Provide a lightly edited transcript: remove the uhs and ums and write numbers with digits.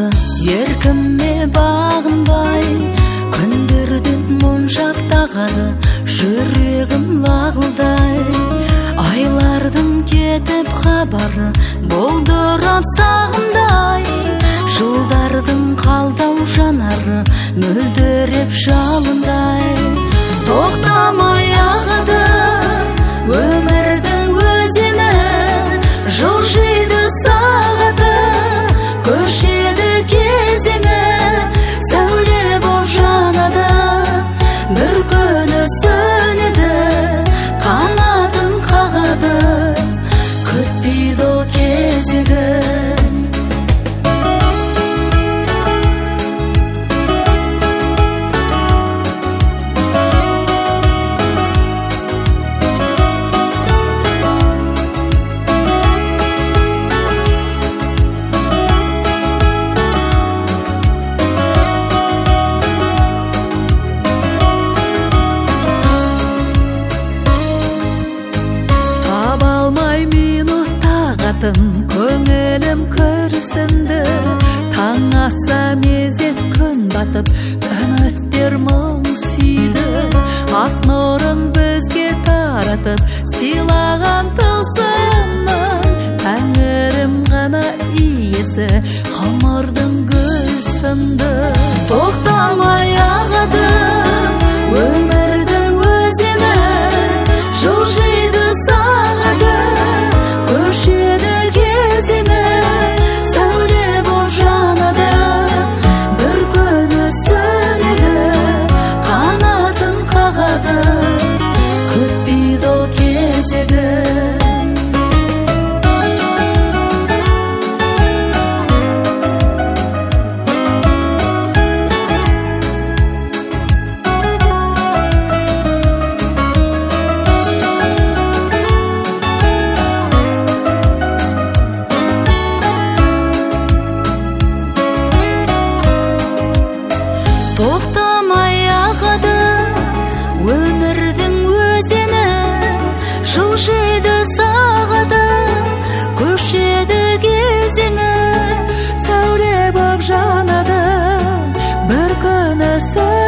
ағады, еркіме бағынбай. Күндердің моншақтағады, жүрегім лағылдай. Айлардың кетіп хабары, болдырап сағымдай. Жылдардың қалдау жанары, мөлдіреп жалындай. Тоқтамай ағады өмірдің өзені, жылжиды сағаты, көшеді кезеңі. Сәуле боп жанады, бір күні сөнеді, қанатын қағады, күтпейді ол кезегін. Көңілім күрсінді, таң атса мезет күн батып, үміттер мұң сүйді. Ақ нұрын бізге таратып, сыйлаған тылсымның, тәңірім ғана иесі, ғұмырдың гүл сынды. Тоқтамай ағады өмірдің өзені, жылжиды сағаты, көшеді кезеңі. Сәуле боп жанады, бір күні сөнеді, қанатын қағады, күтпейді ол кезегін. Тоқтамай ағады өмірдің өзені, жылжиды сағаты, көшеді кезеңі. Сәуле боп жанады, бір күні